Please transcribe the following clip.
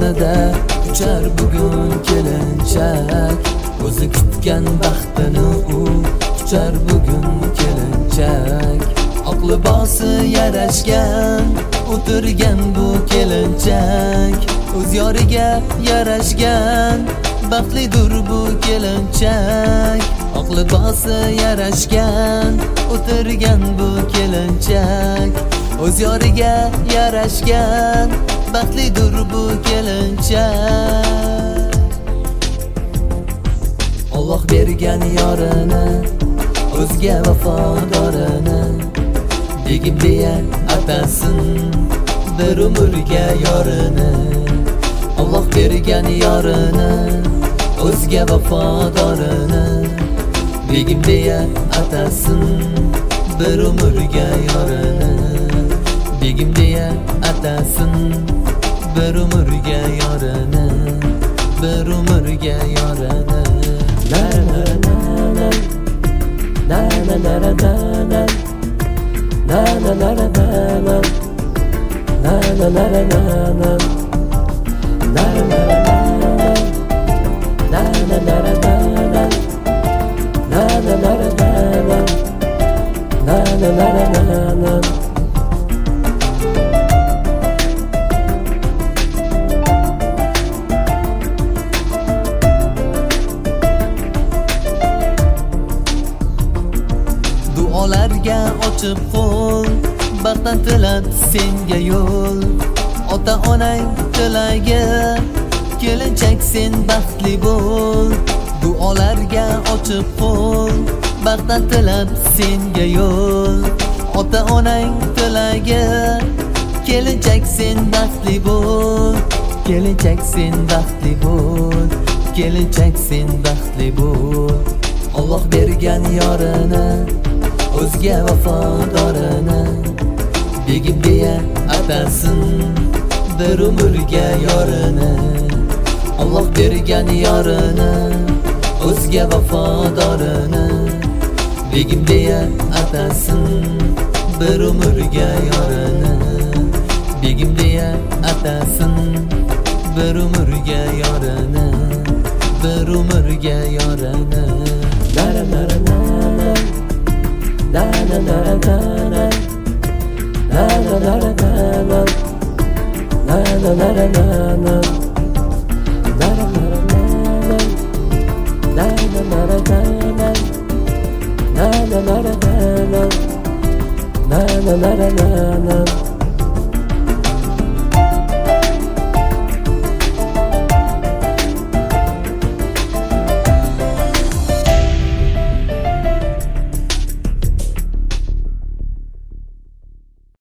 yonida uchar bugun kelinchak. O'zi kutgan baxtini u uchar bugun kelinchak. Oq libosi yarashgan o'tirgan bu kelinchak. O'z yoriga yarashgan baxtlidir bu kelinchak. Oq libosi yarashgan o'tirgan bu kelinchak. O'z yoriga yarashgan baxtlidir bu kelinchak. Alloh bergan yorini o'zga vafodorini begim deya atasin bir umrga yorini. Alloh bergan yorini o'zga vafodorini begim deya atasin bir umrga yorini. Begim deya atasin bir umrga yorini, bir umrga yorini. La la la la la la la la la la la la la la la la la la. Duolarga ochib qo'l, baxtdan tilab senga yo'l. Ota onang tilagi, kelinchak sen baxtli bo'l. Duolarga ochib qo'l, baxtdan tilab senga yo'l. Ota onang tilagi, kelinchak sen baxtli bo'l. Kelinchak sen baxtli bo'l. Kelinchak sen baxtli bo'l. Alloh bergan yorini o'zga vafodorini begim deya atasin bir umrga yorini. Alloh bergan yorini o'zga vafodorini begim deya atasin bir umrga yorini. Begim deya atasin bir umrga yorini, bir umrga yorini. La la la la la la la la la la la la la la la.